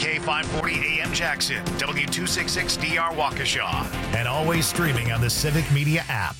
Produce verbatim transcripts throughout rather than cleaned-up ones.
K five forty A M Jackson, W two sixty-six D R Waukesha, and always streaming on the Civic Media app.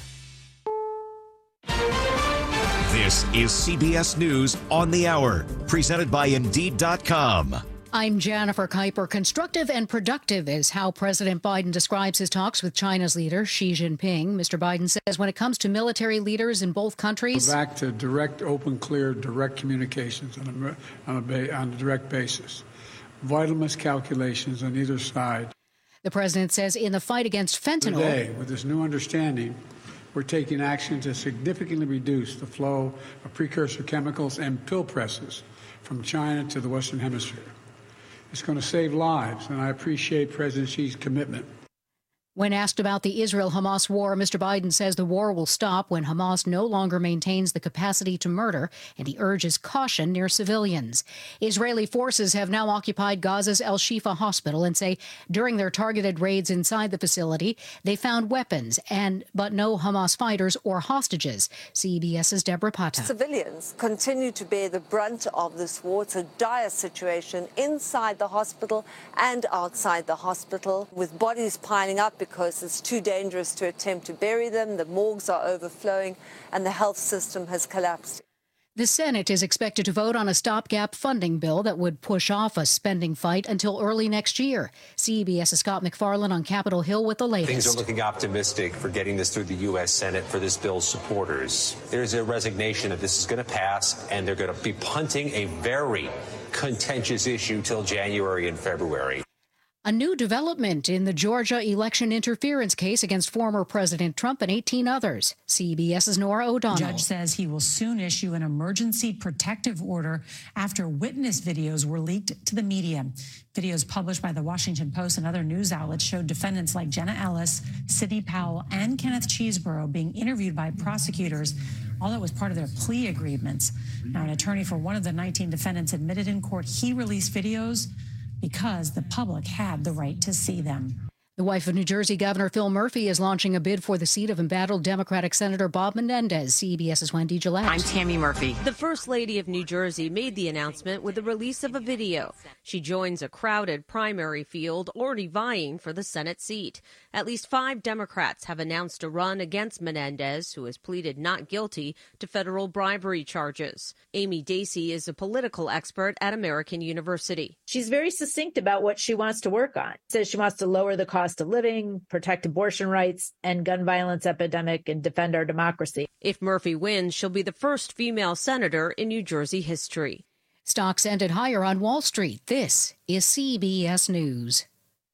This is C B S News on the Hour, presented by Indeed dot com. I'm Jennifer Kuiper. Constructive and productive is how President Biden describes his talks with China's leader, Xi Jinping. Mister Biden says when it comes to military leaders in both countries, We're back to direct, open, clear, direct communications on a, on a, ba- on a direct basis. Vital miscalculations on either side. The president says in the fight against fentanyl. Today, with this new understanding, we're taking action to significantly reduce the flow of precursor chemicals and pill presses from China to the Western Hemisphere. It's going to save lives, and I appreciate President Xi's commitment. When asked about the Israel-Hamas war, Mister Biden says the war will stop when Hamas no longer maintains the capacity to murder, and he urges caution near civilians. Israeli forces have now occupied Gaza's Al-Shifa hospital and say during their targeted raids inside the facility, they found weapons, and but no Hamas fighters or hostages. CBS's Deborah Pata. Civilians continue to bear the brunt of this war. It's a dire situation inside the hospital and outside the hospital, with bodies piling up because it's too dangerous to attempt to bury them. The morgues are overflowing and the health system has collapsed. The Senate is expected to vote on a stopgap funding bill that would push off a spending fight until early next year. CBS's Scott McFarland on Capitol Hill with the latest. Things are looking optimistic for getting this through the U S Senate for this bill's supporters. There's a resignation that this is going to pass, and they're going to be punting a very contentious issue till January and February. A new development in the Georgia election interference case against former President Trump and eighteen others. CBS's Nora O'Donnell. The judge says he will soon issue an emergency protective order after witness videos were leaked to the media. Videos published by the Washington Post and other news outlets showed defendants like Jenna Ellis, Sidney Powell, and Kenneth Chesebro being interviewed by prosecutors. All that was part of their plea agreements. Now, an attorney for one of the nineteen defendants admitted in court he released videos because the public had the right to see them. The wife of New Jersey Governor Phil Murphy is launching a bid for the seat of embattled Democratic Senator Bob Menendez. CBS's Wendy Gillette. I'm Tammy Murphy. The First Lady of New Jersey made the announcement with the release of a video. She joins a crowded primary field already vying for the Senate seat. At least five Democrats have announced a run against Menendez, who has pleaded not guilty to federal bribery charges. Amy Dacey is a political expert at American University. She's very succinct about what she wants to work on. Says she wants to lower the cost of living, protect abortion rights, and gun violence epidemic, and defend our democracy. If Murphy wins, she'll be the first female senator in New Jersey history. Stocks ended higher on Wall Street. This is C B S News.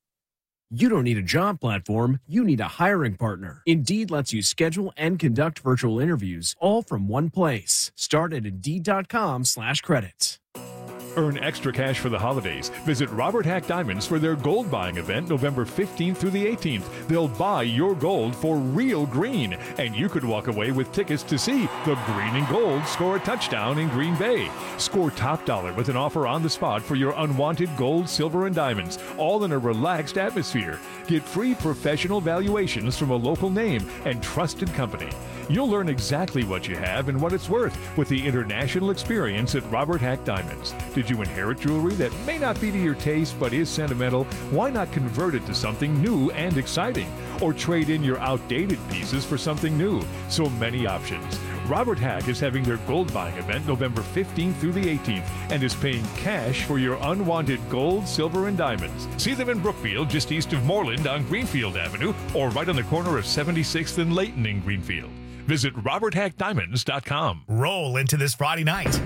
You don't need a job platform, you need a hiring partner. Indeed lets you schedule and conduct virtual interviews all from one place. Start at Indeed.com slash credits. Earn extra cash for the holidays. Visit Robert Hack Diamonds for their gold buying event November fifteenth through the eighteenth. They'll buy your gold for real green, and you could walk away with tickets to see the Green and Gold score a touchdown in Green Bay. Score top dollar with an offer on the spot for your unwanted gold, silver, and diamonds, all in a relaxed atmosphere. Get free professional valuations from a local name and trusted company. You'll learn exactly what you have and what it's worth with the international experience at Robert Hack Diamonds. Did you inherit jewelry that may not be to your taste but is sentimental? Why not convert it to something new and exciting? Or trade in your outdated pieces for something new? So many options. Robert Hack is having their gold buying event November fifteenth through the eighteenth and is paying cash for your unwanted gold, silver, and diamonds. See them in Brookfield, just east of Moreland on Greenfield Avenue, or right on the corner of seventy-sixth and Layton in Greenfield. Visit Robert Hack Diamonds dot com. Roll into this Friday night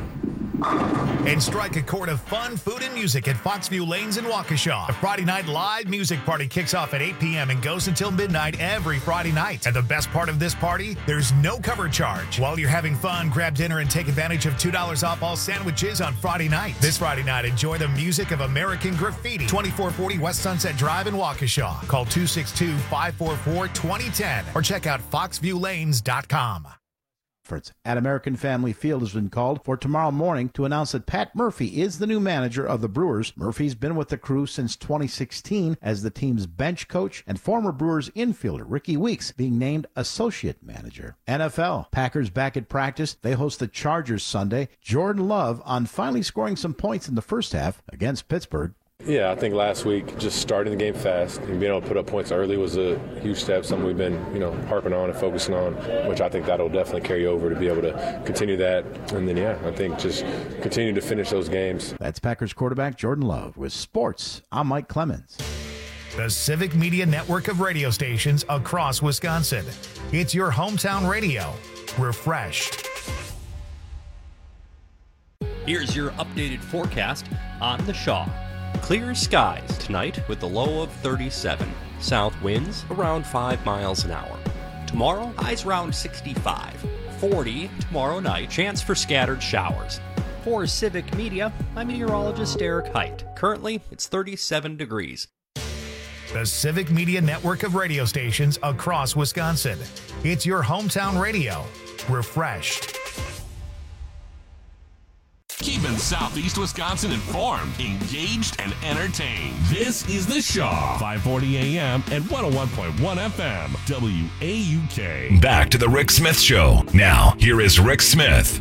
and strike a chord of fun, food, and music at Foxview Lanes in Waukesha. The Friday Night Live Music Party kicks off at eight p.m. and goes until midnight every Friday night. And the best part of this party, there's no cover charge. While you're having fun, grab dinner and take advantage of two dollars off all sandwiches on Friday night. This Friday night, enjoy the music of American Graffiti. twenty-four forty West Sunset Drive in Waukesha. Call two six two, five four four, two zero one zero or check out foxview lanes dot com. At American Family Field has been called for tomorrow morning to announce that Pat Murphy is the new manager of the Brewers. Murphy's been with the crew since twenty sixteen as the team's bench coach, and former Brewers infielder Ricky Weeks being named associate manager. N F L, Packers back at practice. They host the Chargers Sunday. Jordan Love on finally scoring some points in the first half against Pittsburgh. Yeah, I think last week just starting the game fast and being able to put up points early was a huge step, something we've been, you know, harping on and focusing on, which I think that'll definitely carry over to be able to continue that. And then, yeah, I think just continue to finish those games. That's Packers quarterback Jordan Love with sports. I'm Mike Clemens. The Civic Media network of radio stations across Wisconsin. It's your hometown radio. Refreshed. Here's your updated forecast on the Shaw. Clear skies tonight with a low of thirty-seven. South winds around five miles an hour. Tomorrow, highs around sixty-five. forty tomorrow night. Chance for scattered showers. For Civic Media, I'm meteorologist Eric Height. Currently, it's thirty-seven degrees. The Civic Media network of radio stations across Wisconsin. It's your hometown radio. Refreshed. Keeping Southeast Wisconsin informed, engaged, and entertained. This is The Shaw, five forty A M and one oh one point one F M, W A U K. Back to the Rick Smith Show. Now, here is Rick Smith.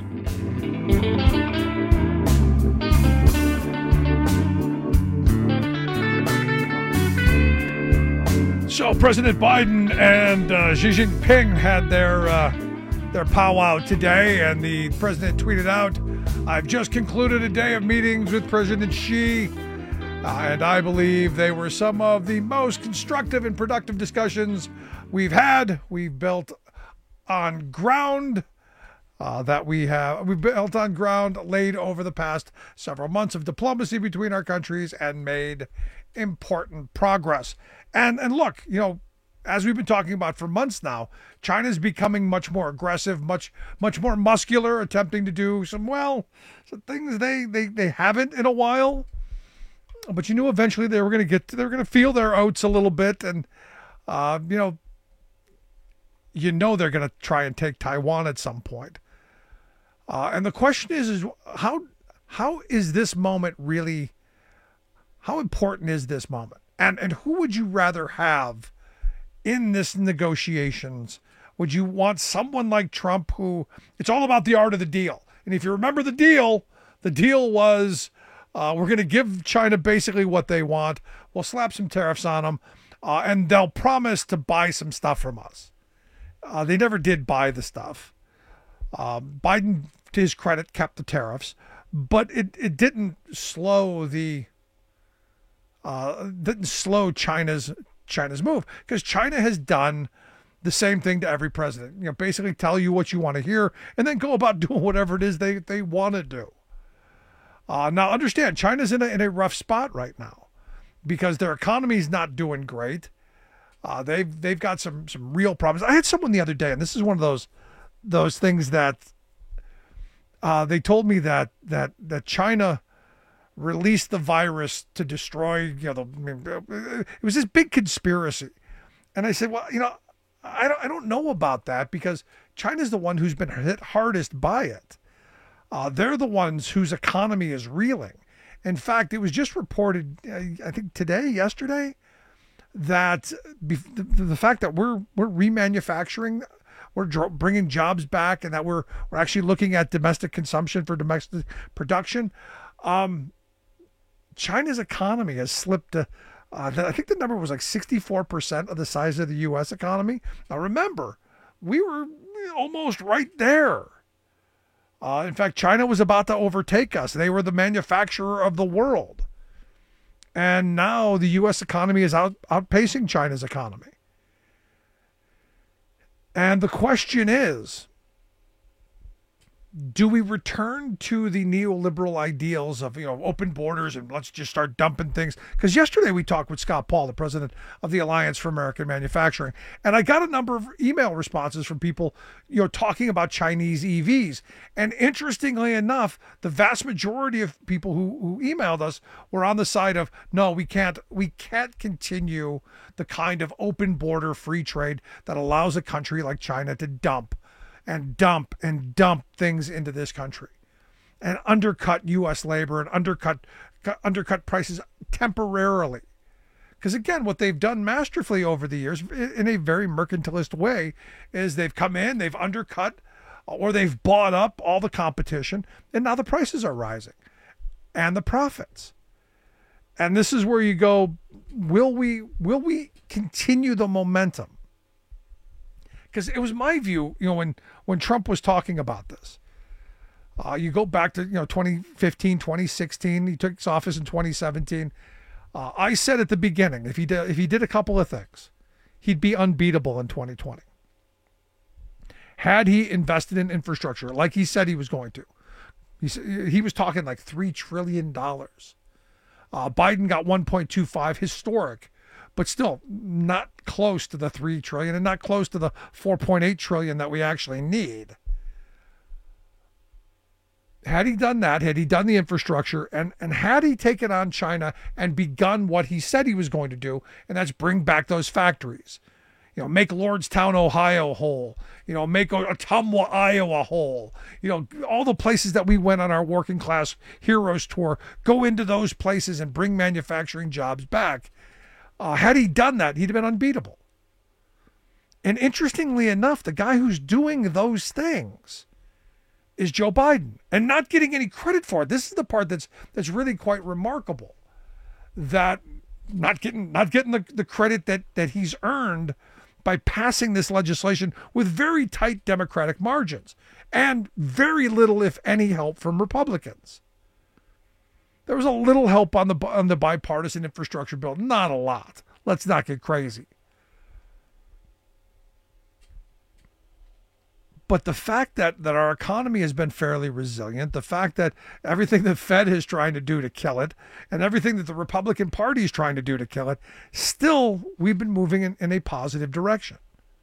So President Biden and uh, Xi Jinping had their uh, their powwow today, and the president tweeted out, "I've just concluded a day of meetings with President Xi, uh, and I believe they were some of the most constructive and productive discussions we've had. We've built on ground uh, that we have we've built on ground laid over the past several months of diplomacy between our countries and made important progress." And and look, you know, as we've been talking about for months now, China's becoming much more aggressive, much much more muscular, attempting to do some, well, some things they, they, they haven't in a while. But you knew eventually they were going to get to, they were going to feel their oats a little bit. And, uh, you know, you know they're going to try and take Taiwan at some point. Uh, and the question is, is how how is this moment really, how important is this moment? And and who would you rather have in this negotiations? Would you want someone like Trump, who it's all about the art of the deal? And if you remember the deal, the deal was uh, we're going to give China basically what they want. We'll slap some tariffs on them, uh, and they'll promise to buy some stuff from us. Uh, they never did buy the stuff. Uh, Biden, to his credit, kept the tariffs, but it, it didn't slow the uh, didn't slow China's China's move, because China has done the same thing to every president. You know, basically tell you what you want to hear and then go about doing whatever it is they, they want to do. Uh, now, understand, China's in a, in a rough spot right now because their economy is not doing great. Uh, they've they've got some some real problems. I had someone the other day, and this is one of those those things that uh, they told me that that that China released the virus to destroy, you know, the, I mean, it was this big conspiracy. And I said, well, you know, I don't, I don't know about that, because China's the one who's been hit hardest by it. Uh, they're the ones whose economy is reeling. In fact, it was just reported, I think today, yesterday, that the, the fact that we're we're remanufacturing, we're dr- bringing jobs back, and that we're we're actually looking at domestic consumption for domestic production. Um, China's economy has slipped to, uh, I think the number was like sixty-four percent of the size of the U S economy. Now remember, we were almost right there. Uh, in fact, China was about to overtake us. They were the manufacturer of the world. And now the U S economy is out, outpacing China's economy. And the question is, do we return to the neoliberal ideals of, you know, open borders and let's just start dumping things? Because yesterday we talked with Scott Paul, the president of the Alliance for American Manufacturing, and I got a number of email responses from people, you know, talking about Chinese E Vs. And interestingly enough, the vast majority of people who, who emailed us were on the side of, no, we can't, we can't continue the kind of open border free trade that allows a country like China to dump and dump and dump things into this country and undercut U S labor and undercut undercut prices temporarily. Because again, what they've done masterfully over the years in a very mercantilist way is they've come in, they've undercut, or they've bought up all the competition, and now the prices are rising and the profits. And this is where you go, will we will we continue the momentum? Because it was my view, you know, when, when Trump was talking about this, uh, you go back to, you know, twenty fifteen, twenty sixteen, he took his office in twenty seventeen. Uh, I said at the beginning, if he did, if he did a couple of things, he'd be unbeatable in twenty twenty. Had he invested in infrastructure like he said he was going to. He, he was talking like three trillion dollars. Uh, Biden got one point two five, historic, but still not close to the three trillion dollars and not close to the four point eight trillion dollars that we actually need. Had he done that, had he done the infrastructure, and, and had he taken on China and begun what he said he was going to do, and that's bring back those factories, you know, make Lordstown, Ohio whole, you know, make Ottumwa, Iowa whole, you know, all the places that we went on our working class heroes tour, go into those places and bring manufacturing jobs back. Uh, had he done that, he'd have been unbeatable. And interestingly enough, the guy who's doing those things is Joe Biden, and not getting any credit for it. This is the part that's that's really quite remarkable, that not getting not getting the, the credit that that he's earned by passing this legislation with very tight Democratic margins and very little, if any, help from Republicans. There was a little help on the on the bipartisan infrastructure bill, not a lot. Let's not get crazy. But the fact that, that our economy has been fairly resilient, the fact that everything the Fed is trying to do to kill it, and everything that the Republican Party is trying to do to kill it, still we've been moving in, in a positive direction.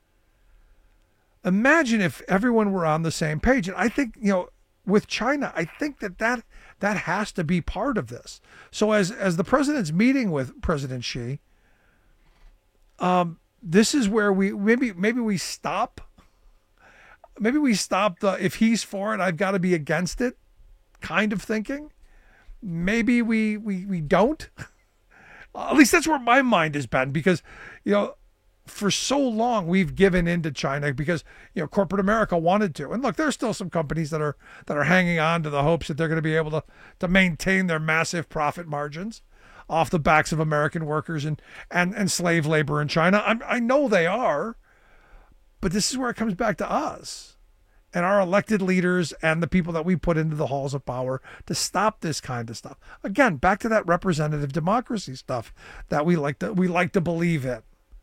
Imagine if everyone were on the same page. And I think, you know, with China, I think that that, that has to be part of this. So as, as the president's meeting with President Xi, um, this is where we maybe maybe we stop. Maybe we stop the, if he's for it, I've got to be against it kind of thinking. Maybe we we we don't. At least that's where my mind has been, because, you know, for so long we've given in to China because, you know, corporate America wanted to. And look, there's still some companies that are that are hanging on to the hopes that they're going to be able to, to maintain their massive profit margins off the backs of American workers and and, and slave labor in China. I'm, I know they are. But this is where it comes back to us and our elected leaders and the people that we put into the halls of power to stop this kind of stuff. Again, back to that representative democracy stuff that we like to we like to believe in.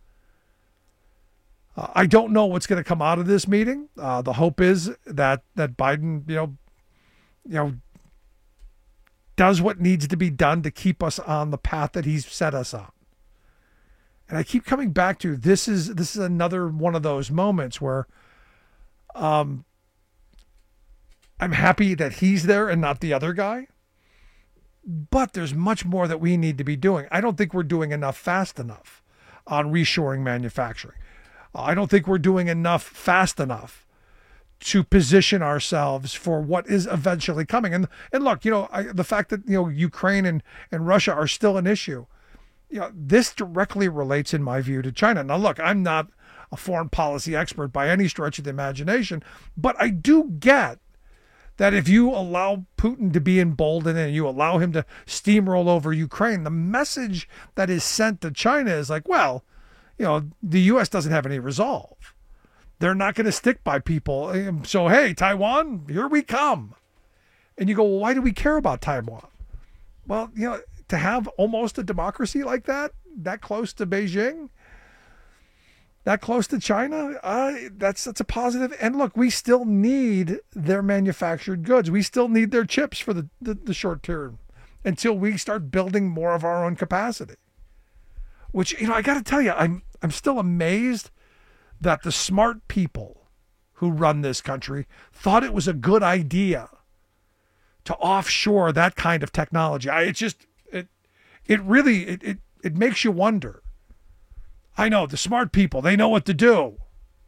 Uh, I don't know what's going to come out of this meeting. Uh, the hope is that that Biden, you know, you know, does what needs to be done to keep us on the path that he's set us on. And I keep coming back to this is this is another one of those moments where um, I'm happy that he's there and not the other guy. But there's much more that we need to be doing. I don't think we're doing enough fast enough on reshoring manufacturing. I don't think we're doing enough fast enough to position ourselves for what is eventually coming. And and look, you know, I, the fact that, you know, Ukraine and, and Russia are still an issue. You know, this directly relates, in my view, to China. Now, look, I'm not a foreign policy expert by any stretch of the imagination, but I do get that if you allow Putin to be emboldened and you allow him to steamroll over Ukraine, the message that is sent to China is like, well, you know, the U S doesn't have any resolve. They're not going to stick by people. So, hey, Taiwan, here we come. And you go, well, why do we care about Taiwan? Well, you know, to have almost a democracy like that, that close to Beijing, that close to China, uh, that's that's a positive. And look, we still need their manufactured goods. We still need their chips for the, the, the short term until we start building more of our own capacity. Which, you know, I got to tell you, I'm I'm still amazed that the smart people who run this country thought it was a good idea to offshore that kind of technology. I, it's just, it, it really, it, it, it makes you wonder. I know the smart people, they know what to do.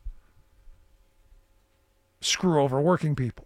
Screw over working people.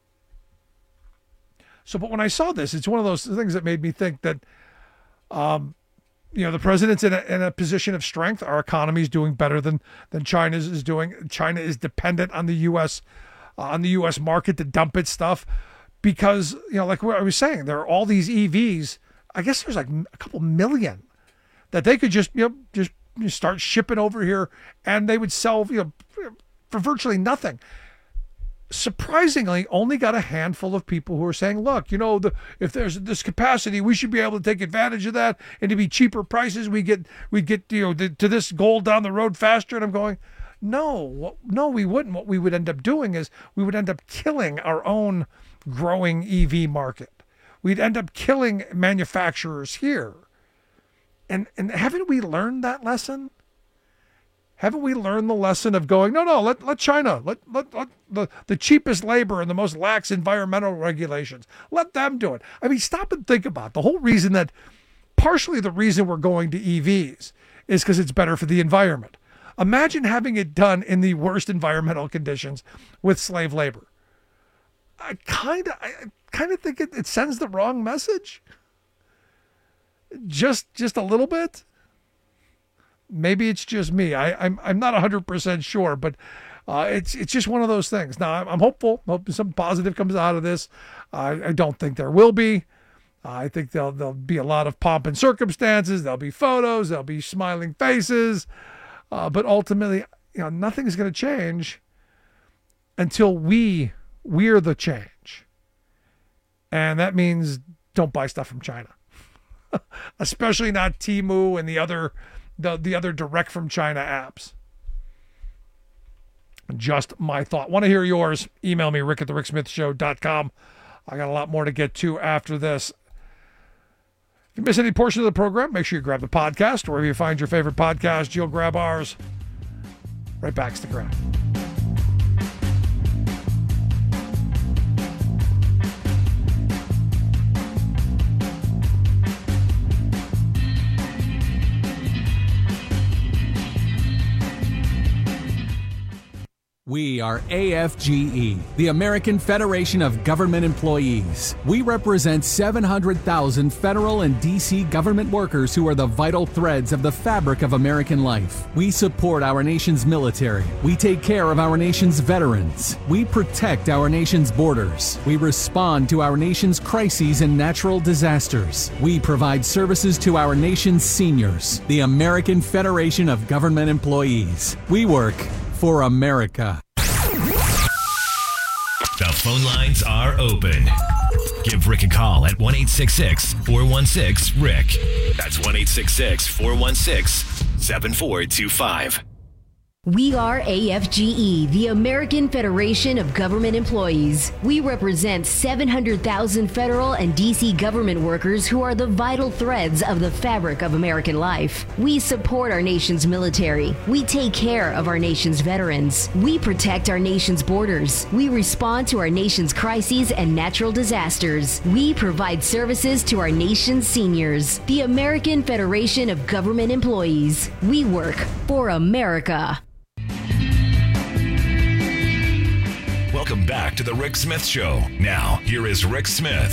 So, but when I saw this, it's one of those things that made me think that, um, you know, the president's in a, in a position of strength. Our economy is doing better than, than China's is doing. China is dependent on the U S, uh, on the U S market to dump its stuff. Because, you know, like what I was saying, there are all these E Vs I guess there's like a couple million that they could just, you know, just, just start shipping over here, and they would sell, you know, for virtually nothing. Surprisingly, only got a handful of people who are saying, look, you know, the, if there's this capacity, we should be able to take advantage of that, and to be cheaper prices, we get, we get, you know, the, to this goal down the road faster. And I'm going, no, no, we wouldn't. What we would end up doing is we would end up killing our own growing E V market. We'd end up killing manufacturers here. And, and haven't we learned that lesson? Haven't we learned the lesson of going, no, no, let, let China, let, let, let the, the cheapest labor and the most lax environmental regulations, let them do it. I mean, stop and think about it. The whole reason that, partially the reason we're going to E Vs is because it's better for the environment. Imagine having it done in the worst environmental conditions with slave labor. I kind of, I kind of think it, it sends the wrong message. Just, just a little bit. Maybe it's just me. I, I'm I'm not one hundred percent sure, but uh, it's it's just one of those things. Now, I'm, I'm hopeful. Hoping some positive comes out of this. Uh, I don't think there will be. Uh, I think there'll, there'll be a lot of pomp and circumstances. There'll be photos. There'll be smiling faces. Uh, but ultimately, you know, nothing's going to change until we, we're the change. And that means don't buy stuff from China. Especially not Temu and the other... The, the other direct from China apps. Just my thought. Want to hear yours? Email me, rick at the rick smith show dot com. I got a lot more to get to after this. If you miss any portion of the program, make sure you grab the podcast. Wherever you find your favorite podcast, you'll grab ours. Right back, stick around. We are A F G E, the American Federation of Government Employees. We represent seven hundred thousand federal and D C government workers who are the vital threads of the fabric of American life. We support our nation's military. We take care of our nation's veterans. We protect our nation's borders. We respond to our nation's crises and natural disasters. We provide services to our nation's seniors. The American Federation of Government Employees. We work for America. The phone lines are open. Give Rick a call at one eight six six, four one six, R I C K. That's one eight six six, four one six, seven four two five. We are A F G E, the American Federation of Government Employees. We represent seven hundred thousand federal and D C government workers who are the vital threads of the fabric of American life. We support our nation's military. We take care of our nation's veterans. We protect our nation's borders. We respond to our nation's crises and natural disasters. We provide services to our nation's seniors. The American Federation of Government Employees. We work for America. Welcome back to the Rick Smith Show. Now, here is Rick Smith.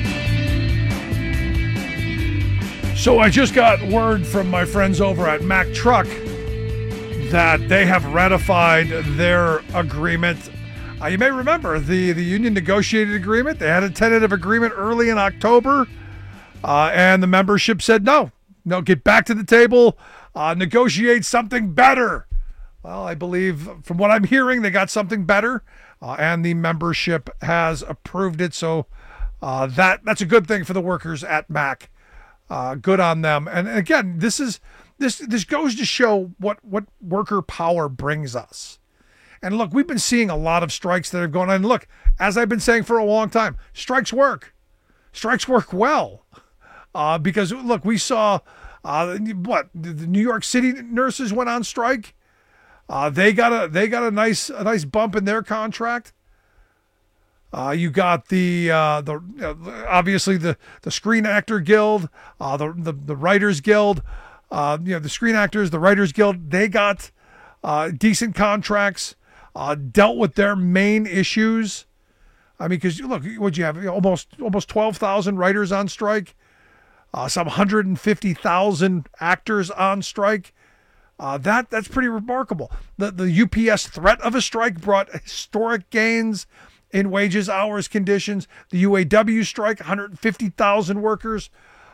So I just got word from my friends over at Mack Truck that they have ratified their agreement. Uh, you may remember the, the union negotiated agreement. They had a tentative agreement early in October, uh, and the membership said, no, no, get back to the table, uh, negotiate something better. Well, I believe from what I'm hearing, they got something better. Uh, and the membership has approved it, so uh, that that's a good thing for the workers at Mack. Uh, good on them. And again, this is this this goes to show what what worker power brings us. And look, we've been seeing a lot of strikes that have gone on. And look, as I've been saying for a long time, strikes work. Strikes work well, uh, because look, we saw uh, what the New York City nurses went on strike. Uh, they got a they got a nice a nice bump in their contract. Uh, you got the uh, the uh, obviously the, the Screen Actor Guild, uh, the, the the Writers Guild, uh, you know the Screen Actors, the Writers Guild. They got uh, decent contracts, uh, dealt with their main issues. I mean, because look, what you have you know, almost almost twelve thousand writers on strike, uh, some one hundred fifty thousand actors on strike. Uh, that that's pretty remarkable. The the U P S threat of a strike brought historic gains in wages, hours, conditions. The U A W strike, one hundred fifty thousand workers.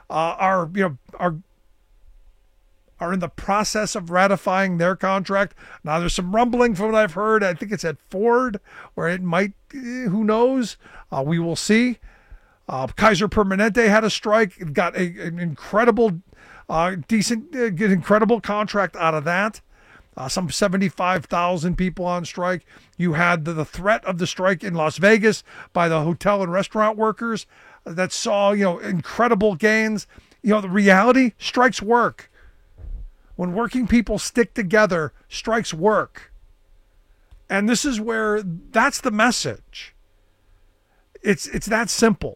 uh, are, you know, are are in the process of ratifying their contract. Now, there's some rumbling from what I've heard. I think it's at Ford, where it might, who knows? Uh, we will see. Uh, Kaiser Permanente had a strike, got a, an incredible, uh, decent, uh, incredible contract out of that. Uh, some seventy-five thousand people on strike. You had the, the threat of the strike in Las Vegas by the hotel and restaurant workers that saw, you know, incredible gains. You know, the reality, strikes work. When working people stick together, strikes work. And this is where, that's the message. It's it's that simple.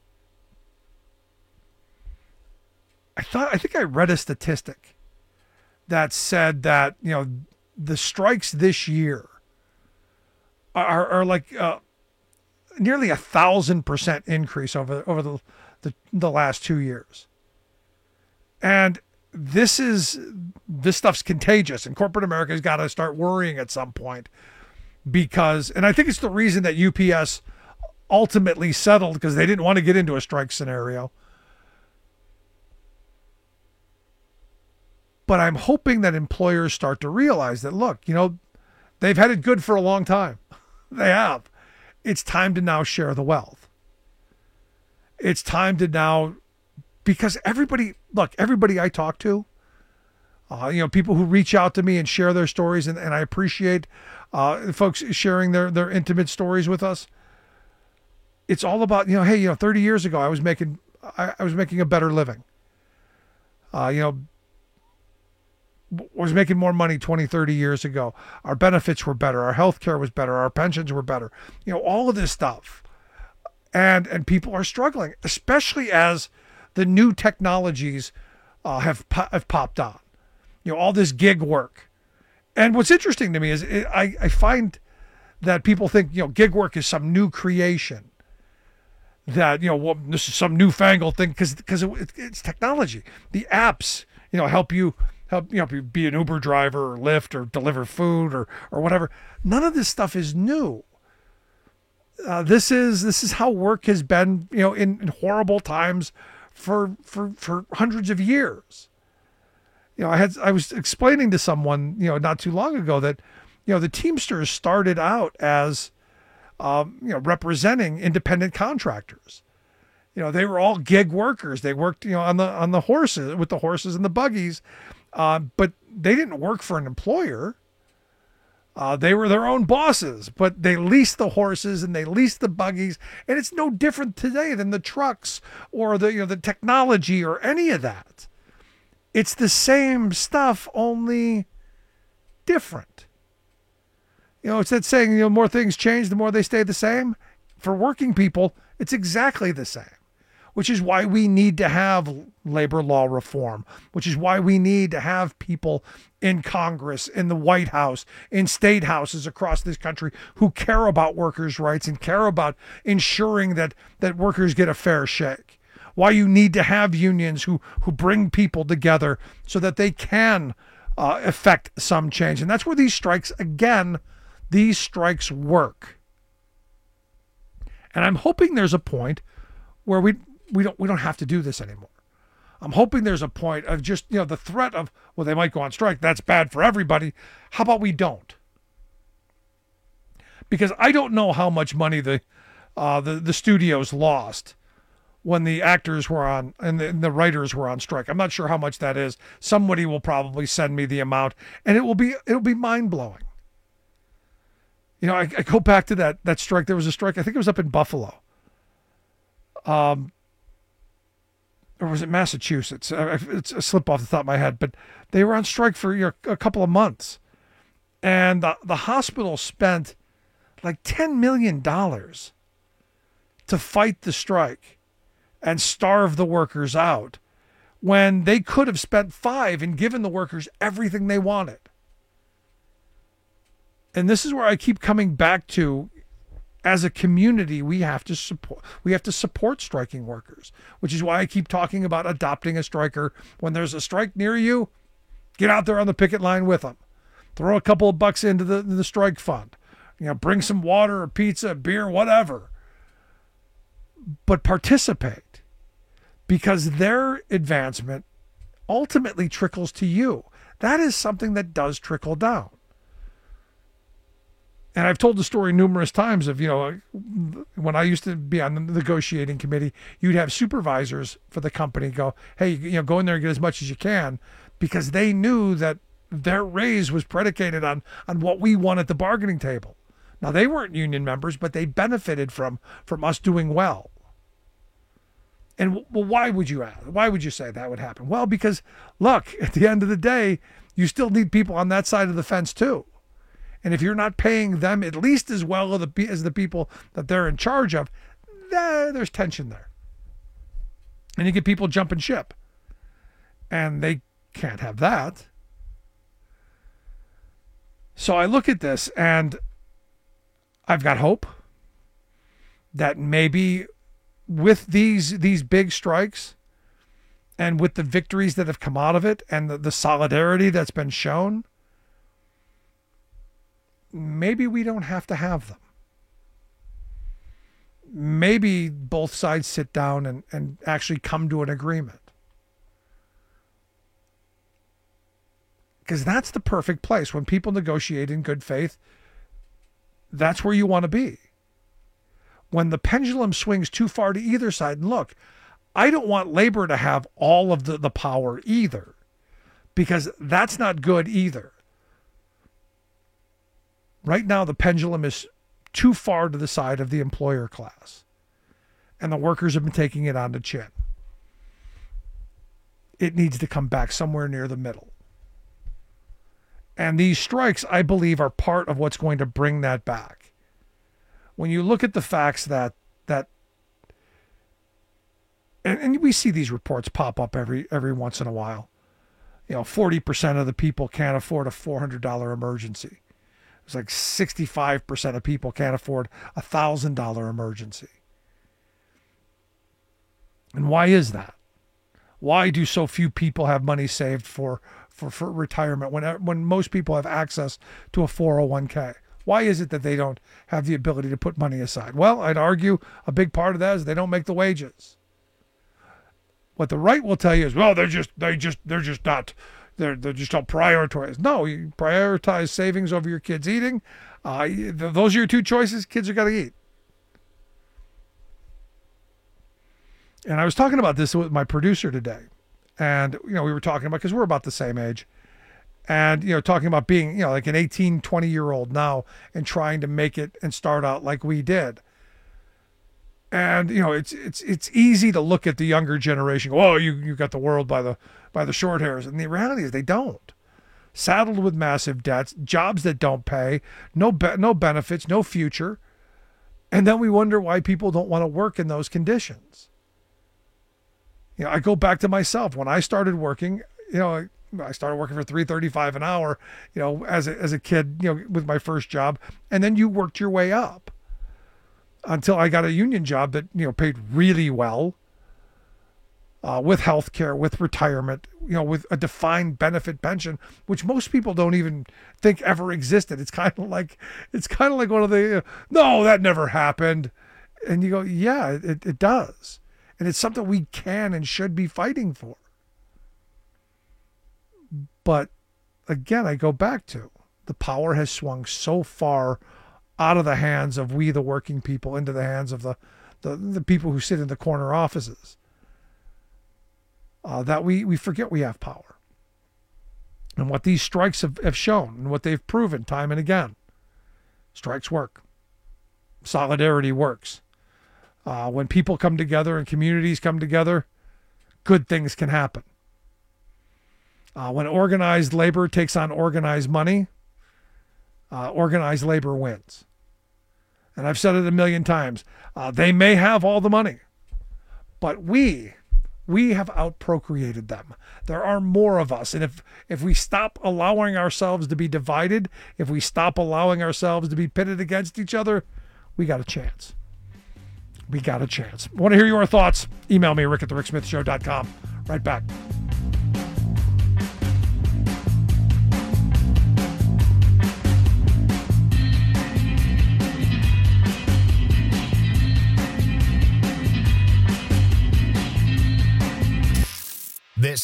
I thought I think I read a statistic that said that, you know, the strikes this year are, are like uh, nearly a thousand percent increase over over the, the the last two years. And this is this stuff's contagious, and corporate America's got to start worrying at some point, because, and I think it's the reason that U P S ultimately settled, because they didn't want to get into a strike scenario. But I'm hoping that employers start to realize that, look, you know, they've had it good for a long time. They have. It's time to now share the wealth. It's time to now, because everybody, look, everybody I talk to, uh, you know, people who reach out to me and share their stories, and, and I appreciate uh, folks sharing their, their intimate stories with us. It's all about, you know, hey, you know, thirty years ago, I was making, I, I was making a better living. Uh, you know, was making more money twenty, thirty years ago. Our benefits were better. Our health care was better. Our pensions were better. You know, all of this stuff. And and people are struggling, especially as the new technologies uh, have have popped on. You know, all this gig work. And what's interesting to me is it, I, I find that people think, you know, gig work is some new creation. That, you know, well, this is some newfangled thing because because it, it's technology. The apps, you know, help you help you know be an Uber driver or Lyft or deliver food or or whatever. None of this stuff is new. Uh, this is this is how work has been, you know, in, in horrible times for for for hundreds of years. You know, I had I was explaining to someone, you know, not too long ago that, you know, the Teamsters started out as um, you know, representing independent contractors. You know, they were all gig workers. They worked, you know, on the on the horses with the horses and the buggies, uh, but they didn't work for an employer. Uh, they were their own bosses, but they leased the horses and they leased the buggies, and it's no different today than the trucks or the you know the technology or any of that. It's the same stuff, only different. You know, it's that saying, you know, more things change, the more they stay the same. For working people, it's exactly the same, which is why we need to have labor law reform, which is why we need to have people in Congress, in the White House, in state houses across this country who care about workers' rights and care about ensuring that, that workers get a fair shake. Why you need to have unions who, who bring people together so that they can uh, effect some change. And that's where these strikes, again, these strikes work. And I'm hoping there's a point where we we don't we don't have to do this anymore. I'm hoping there's a point of just, you know, the threat of, well, they might go on strike. That's bad for everybody. How about we don't? Because I don't know how much money the uh, the, the studios lost when the actors were on and the, and the writers were on strike. I'm not sure how much that is. Somebody will probably send me the amount, and it will be it'll be mind-blowing. You know, I, I go back to that that strike. There was a strike, I think it was up in Buffalo. Um, or was it Massachusetts? It's a slip off the top of my head, but they were on strike for you know, a couple of months. And the, the hospital spent like ten million dollars to fight the strike and starve the workers out when they could have spent five and given the workers everything they wanted. And this is where I keep coming back to, as a community, we have to support we have to support striking workers, which is why I keep talking about adopting a striker. When there's a strike near you, get out there on the picket line with them. Throw a couple of bucks into the, the strike fund. You know, bring some water or pizza, beer, whatever. But participate. because their advancement ultimately trickles to you. That is something that does trickle down. And I've told the story numerous times of, you know, when I used to be on the negotiating committee, you'd have supervisors for the company go, hey, you know, go in there and get as much as you can, because they knew that their raise was predicated on, on what we won at the bargaining table. Now, they weren't union members, but they benefited from, from us doing well. And well, why would you ask? Why would you say that would happen? Well, because look, at the end of the day, you still need people on that side of the fence too. And if you're not paying them at least as well as the, as the people that they're in charge of, there's tension there. And you get people jumping ship. And they can't have that. So I look at this and I've got hope that maybe with these these big strikes and with the victories that have come out of it and the, the solidarity that's been shown, maybe we don't have to have them. Maybe both sides sit down and, and actually come to an agreement. Because that's the perfect place. When people negotiate in good faith, that's where you want to be. When the pendulum swings too far to either side, and look, I don't want labor to have all of the, the power either, because that's not good either. Right now, the pendulum is too far to the side of the employer class, and the workers have been taking it on the chin. It needs to come back somewhere near the middle. And these strikes, I believe, are part of what's going to bring that back. When you look at the facts that, that and, and we see these reports pop up every every once in a while. You know, forty percent of the people can't afford a four hundred dollars emergency. It's like sixty-five percent of people can't afford a one thousand dollars emergency. And why is that? Why do so few people have money saved for, for, for retirement when, when most people have access to a four oh one k? Why is it that they don't have the ability to put money aside? Well, I'd argue a big part of that is they don't make the wages. What the right will tell you is, well, they're just, they just, they're just not, they're, they're just don't prioritize. No, you prioritize savings over your kids eating. Uh, those are your two choices. Kids are got to eat. And I was talking about this with my producer today. And, you know, we were talking about, because we're about the same age. And, you know, talking about being, you know, like an eighteen, twenty year old now and trying to make it and start out like we did. And, you know, it's it's it's easy to look at the younger generation. Oh, you you got the world by the by the short hairs. And the reality is they don't. Saddled with massive debts, jobs that don't pay, no be- no benefits, no future. And then we wonder why people don't want to work in those conditions. You know, I go back to myself. When I started working, you know, I started working for three thirty-five an hour, you know, as a, as a kid, you know, with my first job. And then you worked your way up until I got a union job that, you know, paid really well, uh, with health care, with retirement, you know, with a defined benefit pension, which most people don't even think ever existed. It's kind of like, it's kind of like one of the, uh, no, that never happened. And you go, yeah, it, it does. And it's something we can and should be fighting for. But again, I go back to the power has swung so far out of the hands of we, the working people, into the hands of the, the, the people who sit in the corner offices, uh, that we, we forget we have power. And what these strikes have, have shown and what they've proven time and again, strikes work. Solidarity works. Uh, when people come together and communities come together, good things can happen. Uh, when organized labor takes on organized money, uh, organized labor wins. And I've said it a million times. Uh, they may have all the money, but we, we have outprocreated them. There are more of us. And if, if we stop allowing ourselves to be divided, if we stop allowing ourselves to be pitted against each other, we got a chance. We got a chance. Want to hear your thoughts? Email me, rick at the rick smith show dot com. Right back.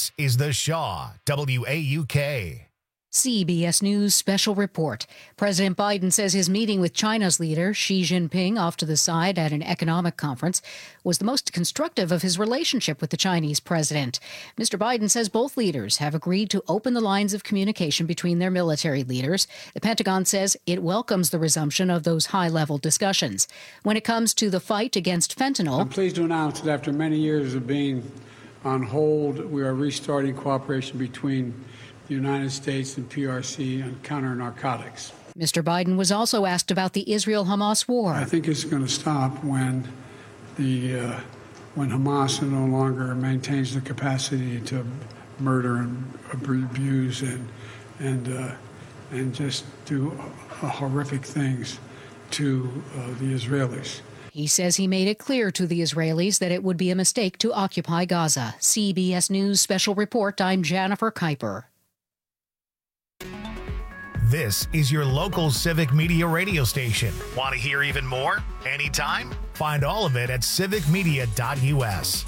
This is The Shaw, W A U K. C B S News special report. President Biden says his meeting with China's leader, Xi Jinping, off to the side at an economic conference, was the most constructive of his relationship with the Chinese president. Mister Biden says both leaders have agreed to open the lines of communication between their military leaders. The Pentagon says it welcomes the resumption of those high-level discussions. When it comes to the fight against fentanyl... I'm pleased to announce that after many years of being on hold, we are restarting cooperation between the United States and P R C on counter-narcotics. Mister Biden was also asked about the Israel-Hamas war. I think it's going to stop when the uh, when Hamas no longer maintains the capacity to murder and abuse and and uh, and just do uh, horrific things to uh, the Israelis. He says he made it clear to the Israelis that it would be a mistake to occupy Gaza. C B S News special report. I'm Jennifer Kuiper. This is your local Civic Media radio station. Want to hear even more? Anytime? Find all of it at civic media dot U S.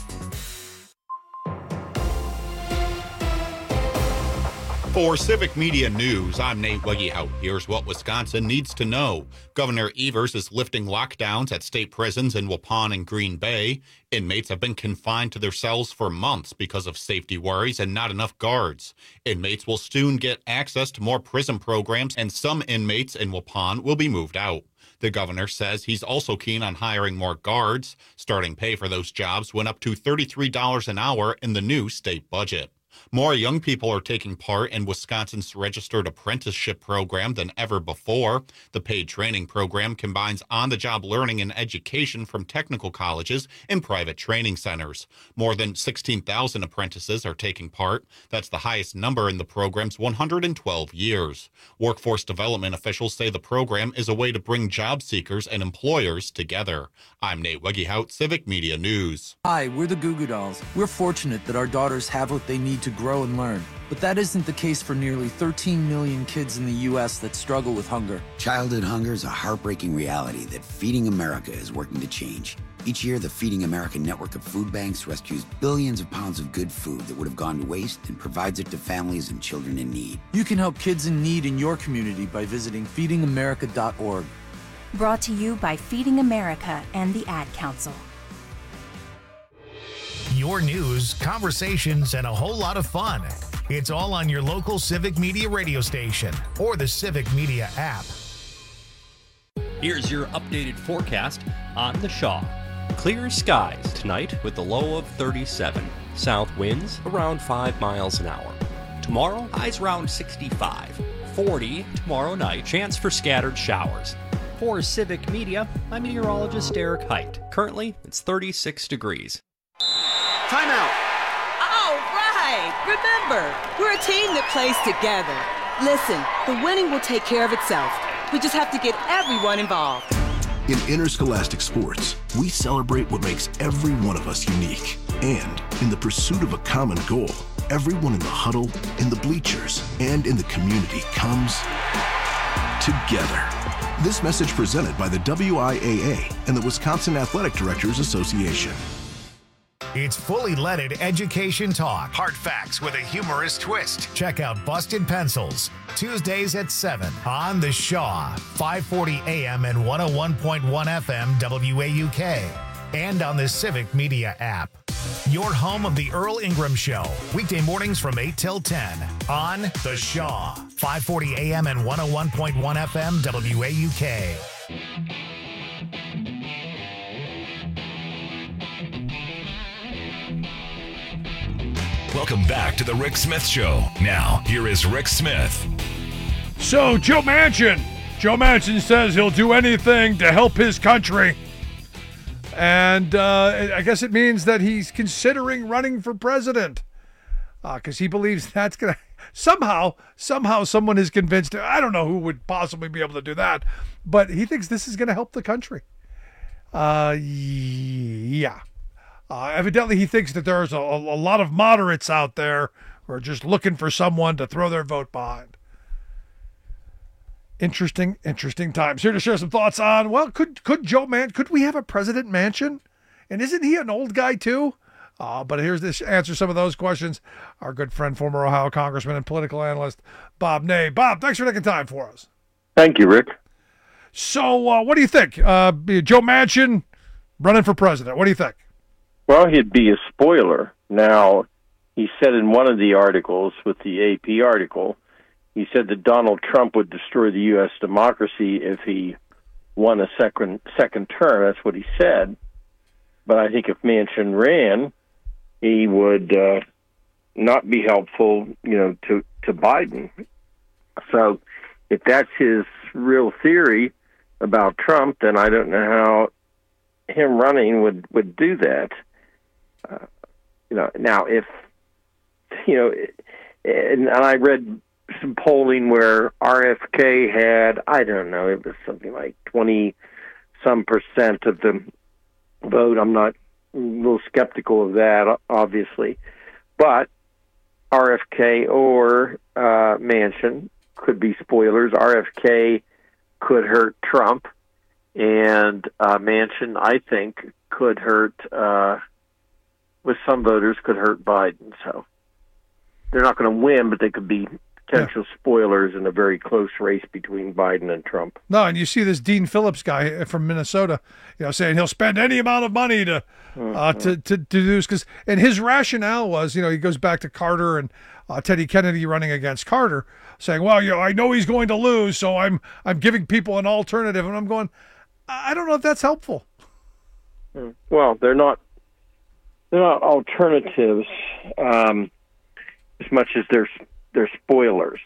For Civic Media News, I'm Nate Wegehout. Here's what Wisconsin needs to know. Governor Evers is lifting lockdowns at state prisons in Waupun and Green Bay. Inmates have been confined to their cells for months because of safety worries and not enough guards. Inmates will soon get access to more prison programs, and some inmates in Waupun will be moved out. The governor says he's also keen on hiring more guards. Starting pay for those jobs went up to thirty-three dollars an hour in the new state budget. More young people are taking part in Wisconsin's registered apprenticeship program than ever before. The paid training program combines on-the-job learning and education from technical colleges and private training centers. More than sixteen thousand apprentices are taking part. That's the highest number in the program's one hundred twelve years. Workforce development officials say the program is a way to bring job seekers and employers together. I'm Nate Wegehout, Civic Media News. Hi, we're the Goo Goo Dolls. We're fortunate that our daughters have what they need to grow and learn. But that isn't the case for nearly thirteen million kids in the U S that struggle with hunger. Childhood hunger is a heartbreaking reality that Feeding America is working to change. Each year, the Feeding America network of food banks rescues billions of pounds of good food that would have gone to waste and provides it to families and children in need. You can help kids in need in your community by visiting feeding america dot org. Brought to you by Feeding America and the Ad Council. Your news, conversations, and a whole lot of fun. It's all on your local Civic Media radio station or the Civic Media app. Here's your updated forecast on the Shaw. Clear skies tonight with a low of thirty-seven. South winds around five miles an hour. Tomorrow, highs around sixty-five. forty tomorrow night. Chance for scattered showers. For Civic Media, I'm meteorologist Eric Height. Currently, it's thirty-six degrees. Timeout. All right. Remember, we're a team that plays together. Listen, the winning will take care of itself. We just have to get everyone involved. In interscholastic sports, we celebrate what makes every one of us unique. And in the pursuit of a common goal, everyone in the huddle, in the bleachers, and in the community comes together. This message presented by the W I A A and the Wisconsin Athletic Directors Association. It's fully leaded education talk. Hard facts with a humorous twist. Check out Busted Pencils, Tuesdays at seven on The Shaw, five forty A M and one oh one point one F M W A U K, and on the Civic Media app. Your home of The Earl Ingram Show, weekday mornings from eight till ten on The Shaw, five forty A M and one oh one point one F M W A U K. Welcome back to the Rick Smith Show. Now, here is Rick Smith. So, Joe Manchin. Joe Manchin says he'll do anything to help his country. And uh, I guess it means that he's considering running for president. Because uh, he believes that's going to... Somehow, somehow someone is convinced... I don't know who would possibly be able to do that. But he thinks this is going to help the country. Uh, yeah. Uh, evidently, he thinks that there's a, a lot of moderates out there who are just looking for someone to throw their vote behind. Interesting, interesting times. Here to share some thoughts on, well, could could Joe Manchin, could we have a President Manchin? And isn't he an old guy too? Uh, but here's this answer some of those questions. Our good friend, former Ohio Congressman and political analyst, Bob Ney. Bob, thanks for taking time for us. Thank you, Rick. So uh, what do you think? Uh, Joe Manchin running for president. What do you think? Well, he'd be a spoiler. Now, he said in one of the articles, with the A P article, he said that Donald Trump would destroy the U S democracy if he won a second second term. That's what he said. But I think if Manchin ran, he would uh, not be helpful, you know, to, to Biden. So if that's his real theory about Trump, then I don't know how him running would, would do that. Uh, you know, now if, you know, and, and I read some polling where R F K had, I don't know, it was something like twenty some percent of the vote. I'm not a little skeptical of that, obviously, but R F K or uh, Manchin could be spoilers. R F K could hurt Trump, and uh, Manchin, I think, could hurt, uh, with some voters, could hurt Biden. So they're not going to win, but they could be potential yeah. spoilers in a very close race between Biden and Trump. No, and you see this Dean Phillips guy from Minnesota, you know, saying he'll spend any amount of money to mm-hmm. uh, to, to to do this, because and his rationale was, you know, he goes back to Carter and uh, Teddy Kennedy running against Carter, saying, well, you know, I know he's going to lose, so I'm I'm giving people an alternative, and I'm going, I don't know if that's helpful. Well, they're not they're not alternatives um, as much as they're they're spoilers.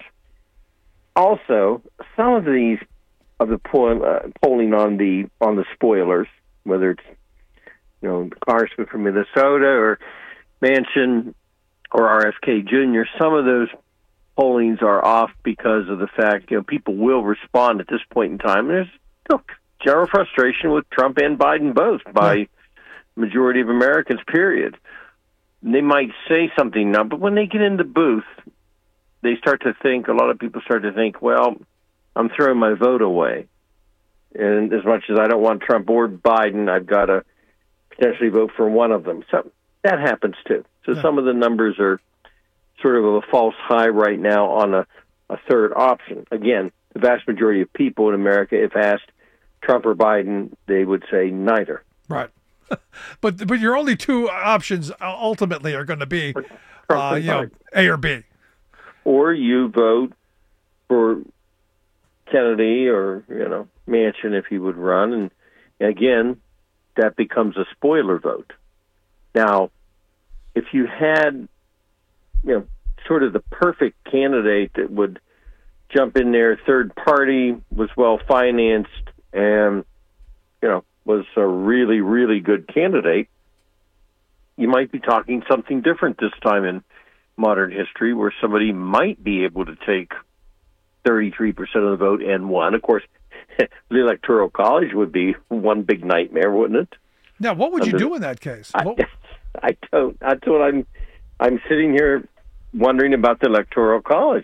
Also, some of these of the poll, uh, polling on the on the spoilers, whether it's you know the congressman from Minnesota or Manchin or R F K Junior, some of those pollings are off because of the fact you know people will respond at this point in time. There's still general frustration with Trump and Biden both by yeah. majority of Americans. Period. And they might say something now, but when they get in the booth, they start to think, a lot of people start to think, well, I'm throwing my vote away. And as much as I don't want Trump or Biden, I've got to potentially vote for one of them. So that happens too. So yeah. some of the numbers are sort of a false high right now on a, a third option. Again, the vast majority of people in America, if asked Trump or Biden, they would say neither. Right. but but your only two options ultimately are going to be uh, you know, A or B. Or you vote for Kennedy or, you know, Manchin if he would run. And again, that becomes a spoiler vote. Now, if you had, you know, sort of the perfect candidate that would jump in there, third party, was well-financed, and, you know, was a really, really good candidate, you might be talking something different this time in modern history, where somebody might be able to take thirty-three percent of the vote and won. Of course, the Electoral College would be one big nightmare, wouldn't it? Now, what would Under, you do in that case? I, What... I don't. That's what I'm. I'm sitting here wondering about the Electoral College.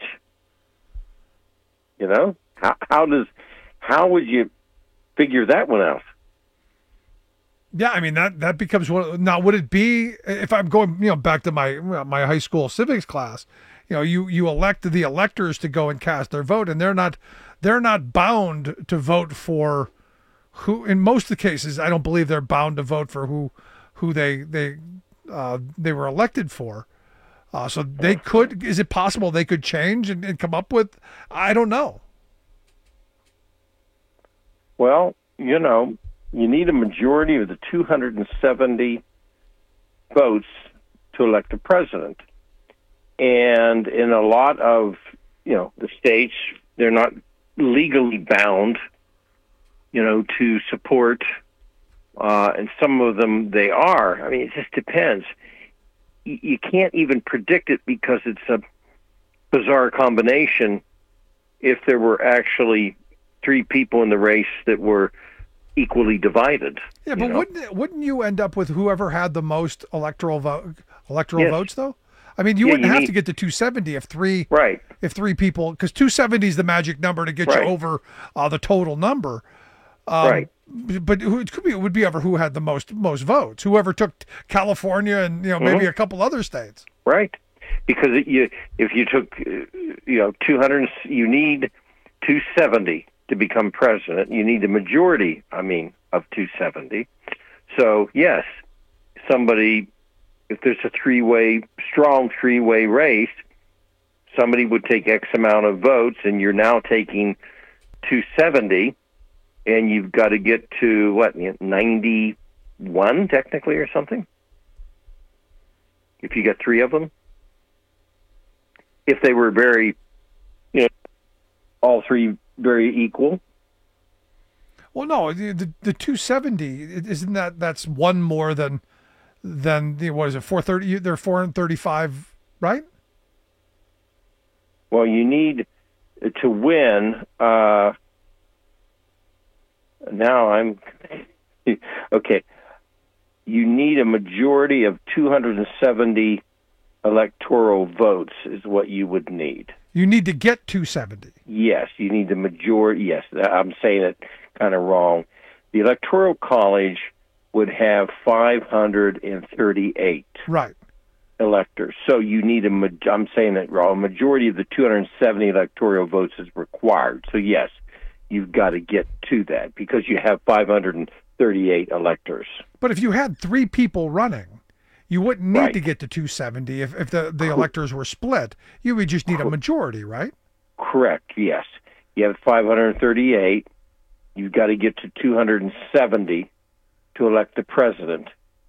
You know, how, how does how would you figure that one out? Yeah, I mean that that becomes one. Now, would it be, if I'm going, you know, back to my my high school civics class, you know, you you elect the electors to go and cast their vote, and they're not they're not bound to vote for who. In most of the cases, I don't believe they're bound to vote for who who they they uh, they were elected for. Uh, so they could. Is it possible they could change and, and come up with? I don't know. Well, you know. You need a majority of the two hundred seventy votes to elect a president. And in a lot of, you know, the states, they're not legally bound, you know, to support, uh, and some of them they are. I mean, it just depends. Y- you can't even predict it because it's a bizarre combination if there were actually three people in the race that were equally divided. Yeah, but you know? wouldn't wouldn't you end up with whoever had the most electoral vote electoral yes. votes though? I mean, you yeah, wouldn't you have need... to get to two seventy if three right if three people, because two seventy is the magic number to get right. you over uh, the total number. Um, right. but who it could be? It would be ever who had the most most votes. Whoever took California and you know maybe Mm-hmm. a couple other states. Right, because it, you if you took uh, you know two hundred, you need two seventy to become president. You need a majority. I mean, of two seventy. So yes, somebody, if there's a three-way, strong three-way race, somebody would take X amount of votes, and you're now taking two seventy, and you've got to get to, what, ninety-one technically or something? If you get three of them? If they were very, you know, all three very equal? Well, no, the the, the two seventy isn't that that's one more than than the what is it four thirty? They're four hundred thirty-five, right? Well, you need to win. Uh, now I'm okay. You need a majority of two hundred seventy electoral votes is what you would need. You need to get two seventy. Yes, you need the majority. Yes, I'm saying it kind of wrong. The Electoral College would have five hundred thirty-eight right. electors. So you need a, I'm saying it wrong, a majority of the two hundred seventy electoral votes is required. So yes, you've got to get to that because you have five hundred thirty-eight electors. But if you had three people running, you wouldn't need Right. to get to two seventy if, if the, the electors were split. You would just need a majority, right? Correct, yes. You have five hundred thirty-eight. You've got to get to two hundred seventy to elect the president.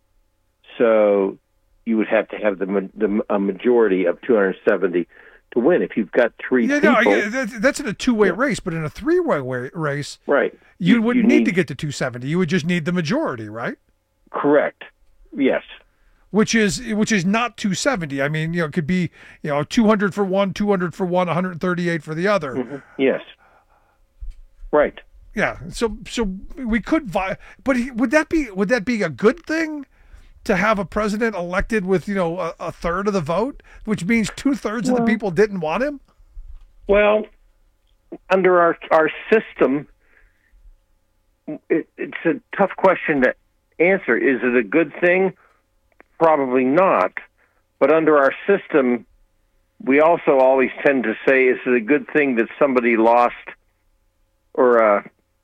So you would have to have the, ma- the a majority of two hundred seventy to win. If you've got three Yeah, people... no, I- that's, that's in a two-way race, but in a three-way wa- race, right. you, You- wouldn't you need, need- to get to two seventy. You would just need the majority, right? Correct, yes. Which is which is not two seventy. I mean, you know, it could be you know two hundred for one, two hundred for one, one hundred thirty-eight for the other. Mm-hmm. Yes. Right. Yeah. So so we could vi- but he, would that be would that be a good thing to have a president elected with, you know, a, a third of the vote, which means two-thirds of Well- the people didn't want him? Well, under our our system, it, it's a tough question to answer. Is it a good thing? Probably not. But under our system, we also always tend to say, is it a good thing that somebody lost or uh,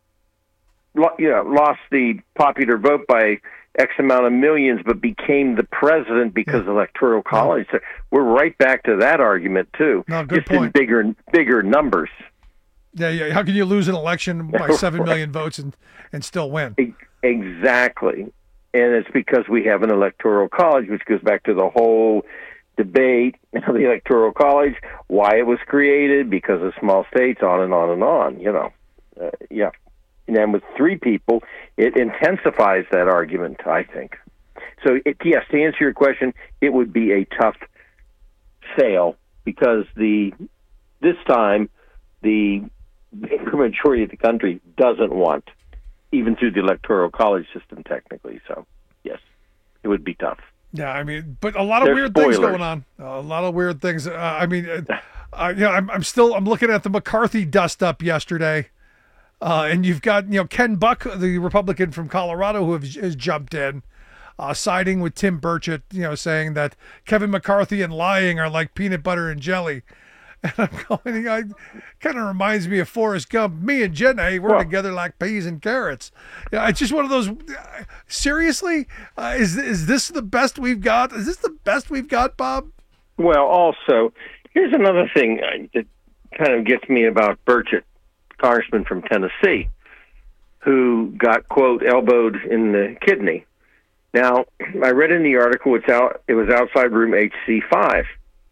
lo- you know, lost the popular vote by X amount of millions, but became the president because Yeah. Electoral College? So we're right back to that argument too, No, good just in point. bigger bigger numbers. Yeah, yeah. How can you lose an election by seven Right. million votes and, and still win? E- Exactly. And it's because we have an electoral college, which goes back to the whole debate of the electoral college, why it was created, because of small states, on and on and on, you know. Uh, yeah. And then with three people, it intensifies that argument, I think. So, it, yes, to answer your question, it would be a tough sale because the this time the majority of the country doesn't want, even through the electoral college system, technically. So, yes, it would be tough. Yeah, I mean, but a lot of They're weird things spoilers. going on. A lot of weird things. Uh, I mean, uh, uh, you know, I'm, I'm still I'm looking at the McCarthy dust up yesterday, uh, and you've got you know Ken Buck, the Republican from Colorado, who has, has jumped in, uh, siding with Tim Burchett, you know, saying that Kevin McCarthy and lying are like peanut butter and jelly. And I'm going, you know, it kind of reminds me of Forrest Gump. Me and Jenna, we're Well- together like peas and carrots. Yeah, it's just one of those. Uh, seriously, uh, is is this the best we've got? Is this the best we've got, Bob? Well, also, here's another thing uh, that kind of gets me about Burchett, congressman from Tennessee, who got, quote, elbowed in the kidney. Now, I read in the article it's out. It was outside room H C five.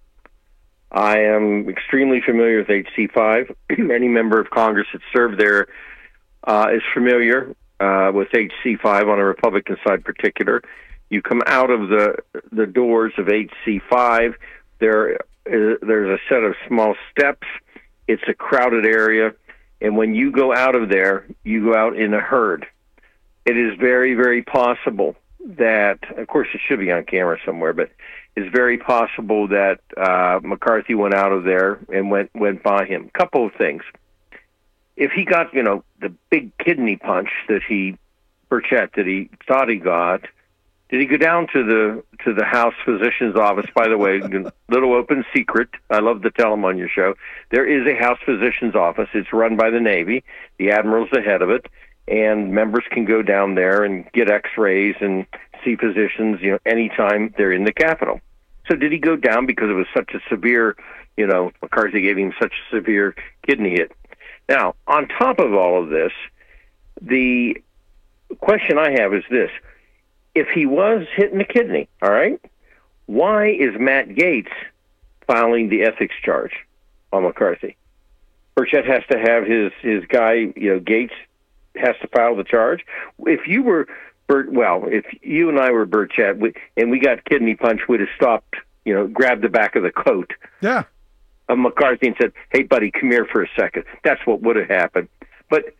I am extremely familiar with H C five. Any member of Congress that served there uh, is familiar uh, with H C five on the Republican side, particular. You come out of the the doors of H C five. There, is, there's a set of small steps. It's a crowded area, and when you go out of there, you go out in a herd. It is very, very possible that, of course, it should be on camera somewhere, but it's very possible that uh, McCarthy went out of there and went went by him. Couple of things. if he got, you know, the big kidney punch that he, Burchett, that he thought he got, did he go down to the to the House Physician's office? By the way, little open secret. I love to tell them on your show. There is a House Physician's office. It's run by the Navy. The Admiral's the head of it, and members can go down there and get X-rays and see physicians, you know, anytime they're in the Capitol. So did he go down because it was such a severe, you know, McCarthy gave him such a severe kidney hit? Now, on top of all of this, the question I have is this. If he was hitting the kidney, all right, why is Matt Gaetz filing the ethics charge on McCarthy? Burchett has to have his, his guy, you know, Gaetz has to file the charge. If you were, Bert, well, if you and I were Burchett we, and we got kidney punch, we'd have stopped, you know, grabbed the back of the coat yeah. of McCarthy and said, hey, buddy, come here for a second. That's what would have happened. But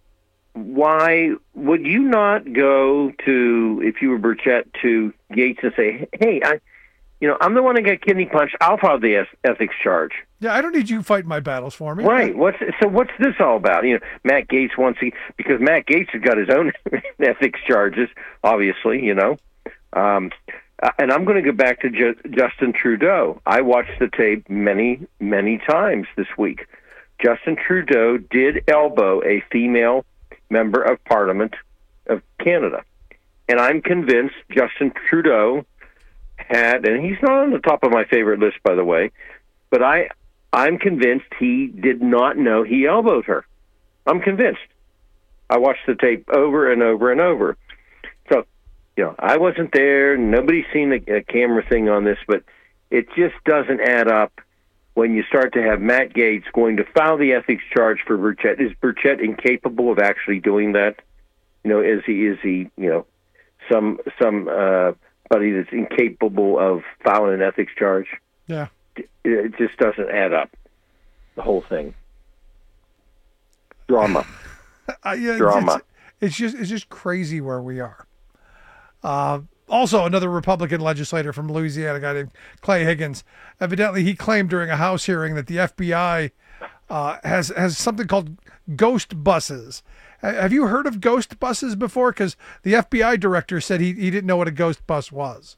why would you not go to, if you were Burchett, to Gaetz and say, hey, I, you know, I'm the one that got kidney punched. I'll file the ethics charge. Yeah, I don't need you fighting my battles for me. Right. What's so? What's this all about? You know, Matt Gaetz wants to, because Matt Gaetz has got his own ethics charges, obviously. You know, um, and I'm going to go back to Ju- Justin Trudeau. I watched the tape many, many times this week. Justin Trudeau did elbow a female member of Parliament of Canada. And I'm convinced Justin Trudeau had, and he's not on the top of my favorite list, by the way, but I, I'm convinced he did not know he elbowed her. I'm convinced. I watched the tape over and over and over. So, you know, I wasn't there. Nobody's seen a, a camera thing on this, but it just doesn't add up when you start to have Matt Gaetz going to file the ethics charge for Burchett. Is Burchett incapable of actually doing that? You know, is he, is he, you know, some, some, uh, buddy that's incapable of filing an ethics charge? Yeah. It just doesn't add up. The whole thing. Drama. uh, yeah, Drama. It's, it's just, it's just crazy where we are. Uh, Also, another Republican legislator from Louisiana, a guy named Clay Higgins, evidently he claimed during a House hearing that the F B I uh, has has something called ghost buses. Have you heard of ghost buses before? Because the F B I director said he, he didn't know what a ghost bus was.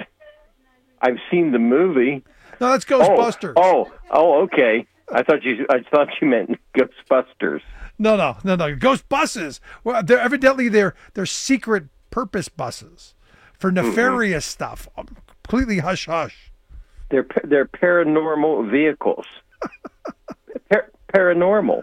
I've seen the movie. No, that's Ghostbusters. Oh, oh, oh, okay. I thought you I thought you meant Ghostbusters. No, no, no, no. Ghost buses. Well, they're evidently they're they're secret purpose buses for nefarious mm-hmm. stuff. Completely hush hush. They're they're paranormal vehicles. Par- paranormal.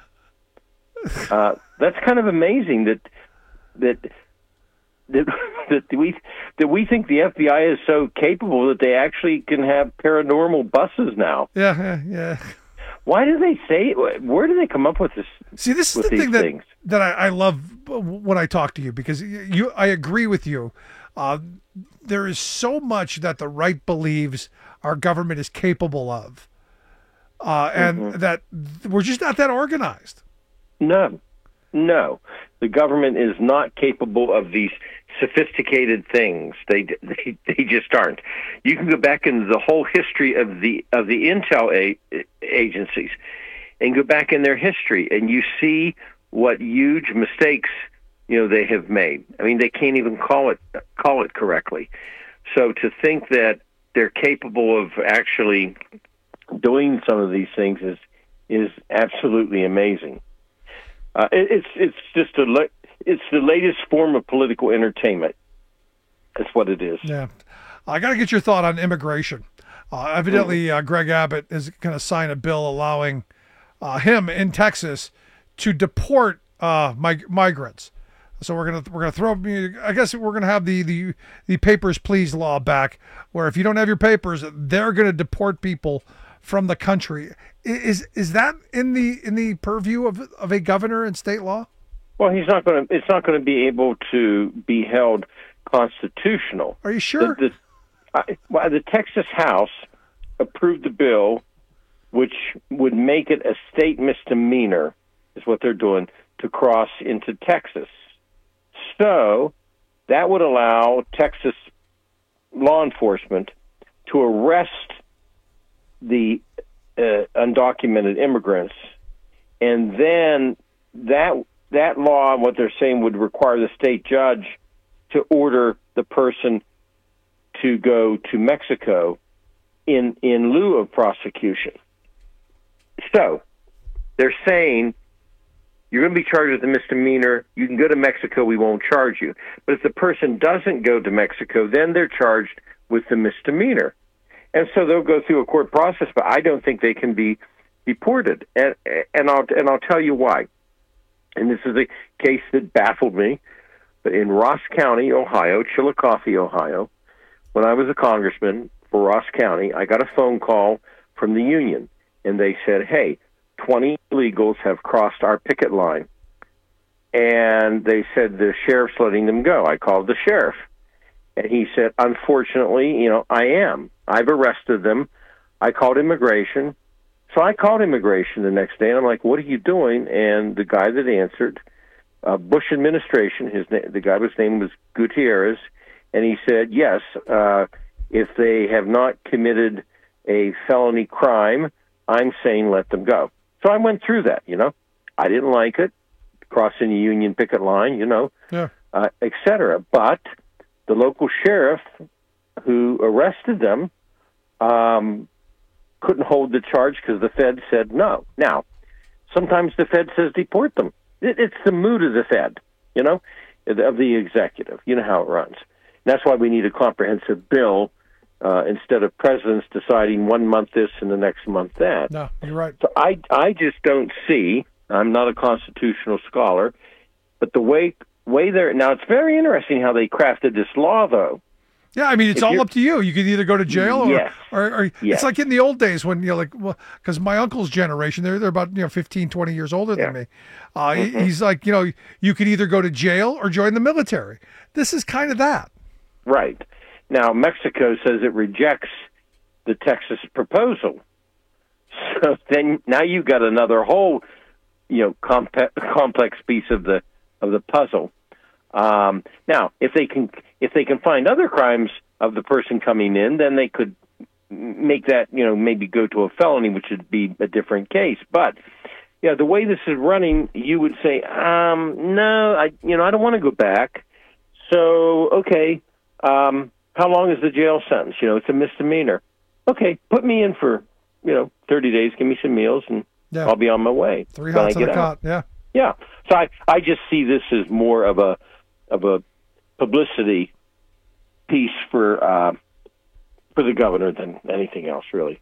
Uh, that's kind of amazing that that that that we that we think the F B I is so capable that they actually can have paranormal buses now. Yeah, yeah, yeah. Why do they say? Where do they come up with this? See, this is the thing that, that I, I love when I talk to you, because you, I agree with you. Uh, there is so much that the right believes our government is capable of, uh, and mm-hmm. that we're just not that organized. No, no, the government is not capable of these sophisticated things. They, they they just aren't. You can go back into the whole history of the of the intel a- agencies, and go back in their history, and you see what huge mistakes you know they have made. I mean, they can't even call it call it correctly. So to think that they're capable of actually doing some of these things is is absolutely amazing. Uh, it, it's it's just a le- it's the latest form of political entertainment. That's what it is. Yeah, I got to get your thought on immigration. Uh, evidently, uh, Greg Abbott is going to sign a bill allowing uh, him in Texas to deport uh, mig- migrants. So we're gonna we're gonna throw. I guess we're gonna have the the the papers please law back, where if you don't have your papers, they're gonna deport people from the country. Is is that in the in the purview of of a governor and state law? Well, he's not going to. It's not going to be able to be held constitutional. Are you sure? The, the, I, well, the Texas House approved the bill, which would make it a state misdemeanor, is what they're doing, to cross into Texas. So that would allow Texas law enforcement to arrest the uh, undocumented immigrants and then that that law, what they're saying, would require the state judge to order the person to go to Mexico in in lieu of prosecution. So they're saying you're going to be charged with a misdemeanor. You can go to Mexico. We won't charge you. But if the person doesn't go to Mexico, then they're charged with the misdemeanor. And so they'll go through a court process, but I don't think they can be deported. And and I'll and I'll tell you why. And this is a case that baffled me. But in Ross County, Ohio, Chillicothe, Ohio, when I was a congressman for Ross County, I got a phone call from the union, and they said, hey, twenty illegals have crossed our picket line. And they said the sheriff's letting them go. I called the sheriff, and he said, unfortunately, you know, I am. I've arrested them. I called immigration. So I called immigration the next day, and I'm like, what are you doing? And the guy that answered, uh, Bush administration, his na- the guy's name was Gutierrez, and he said, yes, uh, if they have not committed a felony crime, I'm saying let them go. So I went through that, you know. I didn't like it, crossing the Union picket line, you know, yeah. uh, et cetera. But the local sheriff who arrested them um, couldn't hold the charge because the Fed said no. Now, sometimes the Fed says deport them. It, it's the mood of the Fed, you know, of the executive. You know how it runs. And that's why we need a comprehensive bill uh, instead of presidents deciding one month this and the next month that. No, you're right. So I, I just don't see, I'm not a constitutional scholar, but the way way they're, now it's very interesting how they crafted this law, though. Yeah, I mean, it's If all you're- up to you. You could either go to jail or, Yes. or, or Yes. it's like in the old days when, you know, like, well, because my uncle's generation, they're, they're about, you know, fifteen, twenty years older than me. Uh, he- Mhm. He's like, you know, you could either go to jail or join the military. This is kind of that. Right. Now, Mexico says it rejects the Texas proposal. So then now you've got another whole, you know, compa- complex piece of the of the puzzle. Um, now, if they can if they can find other crimes of the person coming in, then they could make that, you know, maybe go to a felony, which would be a different case. But yeah, the way this is running, you would say, um, no, I you know, I don't want to go back. So okay, um, how long is the jail sentence? You know, it's a misdemeanor. Okay, put me in for, you know, thirty days. Give me some meals, and Yeah. I'll be on my way. Three when I hots on get the out. cot. Yeah. Yeah. So I, I just see this as more of a of a publicity piece for uh, for the governor than anything else, really.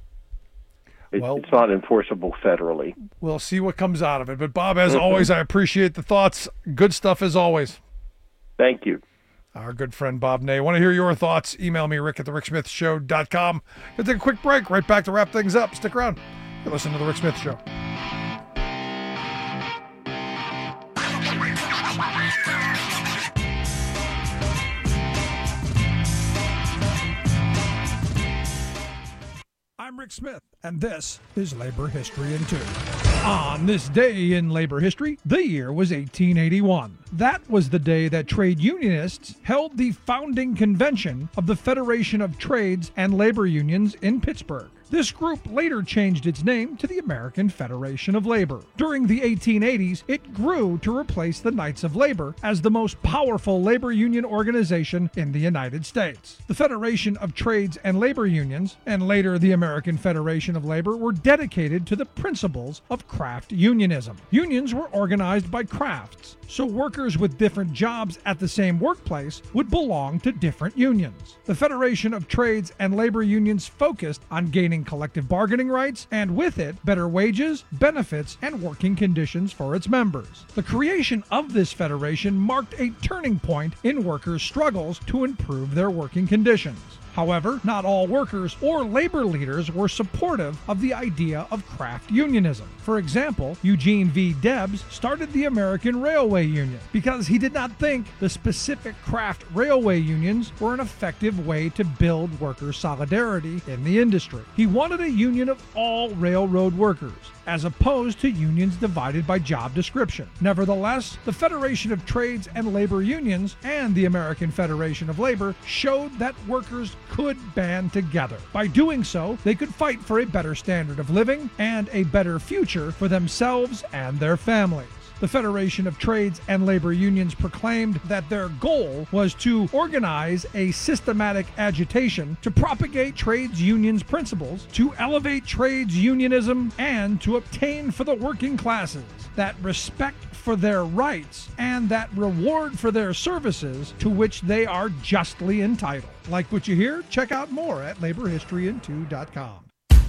It, Well- it's not enforceable federally. We'll see what comes out of it. But Bob, as Mhm. always, I appreciate the thoughts. Good stuff as always. Thank you. Our good friend Bob Ney. Want to hear your thoughts? Email me, rick at the rick smith show dot com. We'll take a quick break. Right back to wrap things up. Stick around. You're listening to The Rick Smith Show. I'm Rick Smith, and this is Labor History in Two. On this day in labor history, the year was eighteen eighty-one. That was the day that trade unionists held the founding convention of the Federation of Trades and Labor Unions in Pittsburgh. This group later changed its name to the American Federation of Labor. During the eighteen eighties, it grew to replace the Knights of Labor as the most powerful labor union organization in the United States. The Federation of Trades and Labor Unions, and later the American Federation of Labor, were dedicated to the principles of craft unionism. Unions were organized by crafts, so workers with different jobs at the same workplace would belong to different unions. The Federation of Trades and Labor Unions focused on gaining collective bargaining rights and, with it, better wages, benefits, and working conditions for its members. The creation of this federation marked a turning point in workers' struggles to improve their working conditions. However, not all workers or labor leaders were supportive of the idea of craft unionism. For example, Eugene V. Debs started the American Railway Union because he did not think the specific craft railway unions were an effective way to build worker solidarity in the industry. He wanted a union of all railroad workers. as opposed to unions divided by job description. Nevertheless, the Federation of Trades and Labor Unions and the American Federation of Labor showed that workers could band together. By doing so, they could fight for a better standard of living and a better future for themselves and their families. The Federation of Trades and Labor Unions proclaimed that their goal was to organize a systematic agitation to propagate trades unions' principles, to elevate trades unionism, and to obtain for the working classes that respect for their rights and that reward for their services to which they are justly entitled. Like what you hear? Check out more at labor history in two dot com.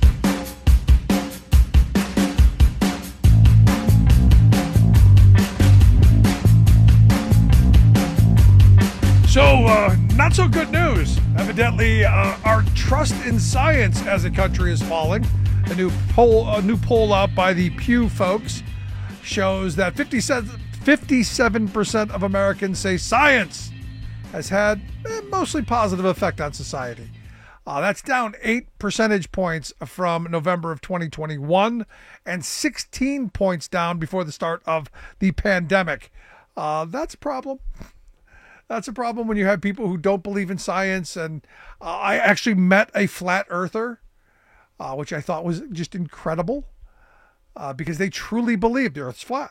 So, uh, not so good news. Evidently, uh, our trust in science as a country is falling. A new poll, a new poll out by the Pew folks shows that fifty-seven percent of Americans say science has had a mostly positive effect on society. Uh, that's down eight percentage points from November of twenty twenty-one and sixteen points down before the start of the pandemic. Uh, that's a problem. That's a problem when you have people who don't believe in science. And uh, I actually met a flat earther, uh, which I thought was just incredible uh, because they truly believe the earth's flat.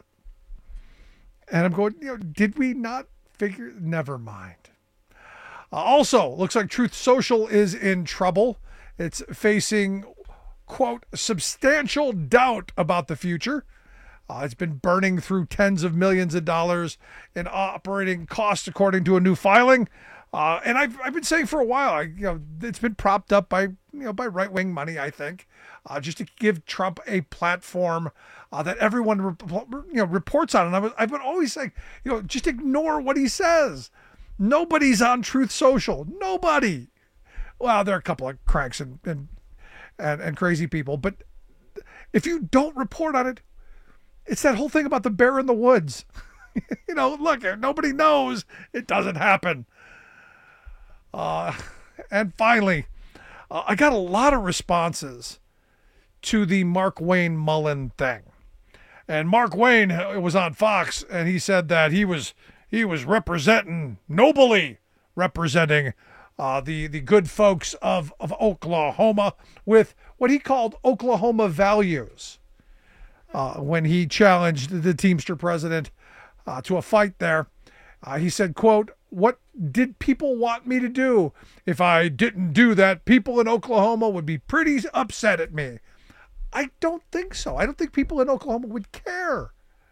And I'm going, you know, did we not figure? Never mind. Uh, also, looks like Truth Social is in trouble. It's facing, quote, substantial doubt about the future. Uh, it's been burning through tens of millions of dollars in operating costs, according to a new filing. Uh, and I've I've been saying for a while, I, you know, it's been propped up by you know by right wing money, I think, uh, just to give Trump a platform uh, that everyone re- you know reports on. And I was, I've been always saying, you know, just ignore what he says. Nobody's on Truth Social. Nobody. Well, there are a couple of cranks and and and, and crazy people, but if you don't report on it, it's that whole thing about the bear in the woods. You know, look, nobody knows. It doesn't happen. Uh, and finally, uh, I got a lot of responses to the Mark Wayne Mullen thing. And Mark Wayne was on Fox, and he said that he was he was representing, nobly representing uh, the, the good folks of, of Oklahoma with what he called Oklahoma values. Uh, when he challenged the Teamster president uh, to a fight there, uh, he said, quote, "What did people want me to do? If I didn't do that, people in Oklahoma would be pretty upset at me." I don't think so. I don't think people in Oklahoma would care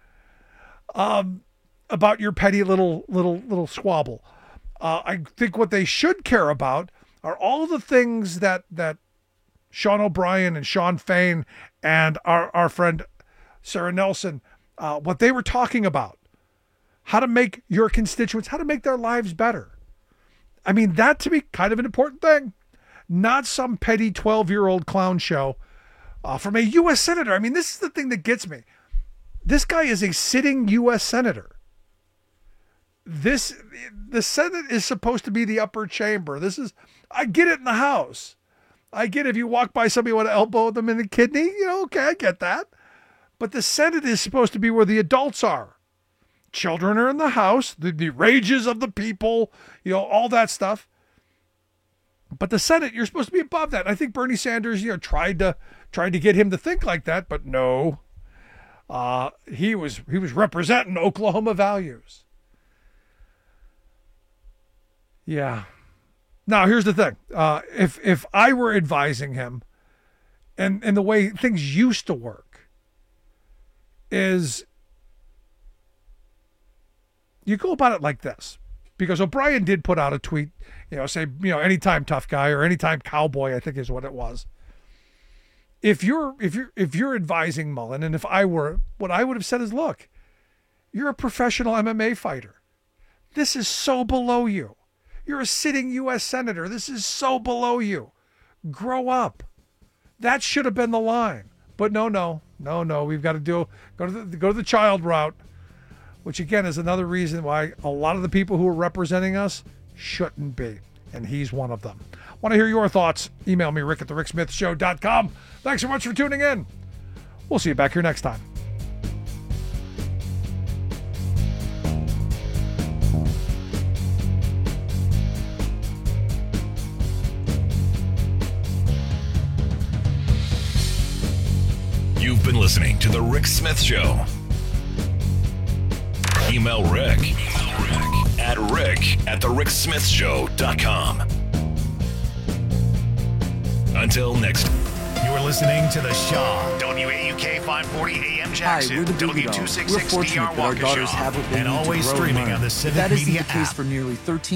um, about your petty little little little squabble. Uh, I think what they should care about are all the things that that Sean O'Brien and Sean Fain and our our friend Sarah Nelson, uh, what they were talking about, how to make your constituents, how to make their lives better. I mean, that to me, kind of an important thing, not some petty twelve-year-old clown show uh, from a U S senator. I mean, this is the thing that gets me. This guy is a sitting U S senator. This, the Senate is supposed to be the upper chamber. This is, I get it in the House. I get if you walk by somebody you want to elbow them in the kidney, you know, okay, I get that. But the Senate is supposed to be where the adults are. Children are in the House, the, the rages of the people, you know, all that stuff. But the Senate, you're supposed to be above that. I think Bernie Sanders, you know, tried to tried to get him to think like that, but no. Uh, he was he was representing Oklahoma values. Yeah. Now, here's the thing. Uh, if if I were advising him, and, and the way things used to work, is you go about it like this. Because O'Brien did put out a tweet, you know, say, you know, anytime tough guy or anytime cowboy, I think is what it was. If you're if you're if you're advising Mullen, and if I were, what I would have said is, look, you're a professional M M A fighter. This is so below you. You're a sitting U S senator. This is so below you. Grow up. That should have been the line. But no, no, no, no. We've got to do go to the go to the child route, which again is another reason why a lot of the people who are representing us shouldn't be, and he's one of them. Want to hear your thoughts? Email me, Rick at the Rick Smith Show dot com. Thanks so much for tuning in. We'll see you back here next time. You've been listening to The Rick Smith Show. Email Rick, Email Rick at rick at the rick smith show dot com. Until next time. You're listening to The Shaw, W A U K five forty A M Jackson, Hi, we're the W Boogie two Dogs. sixty-six We're D R fortunate that our daughters Waukesha, have what they and need to always grow and streaming learn. on the But Civic that isn't Media the case app. for nearly thirteen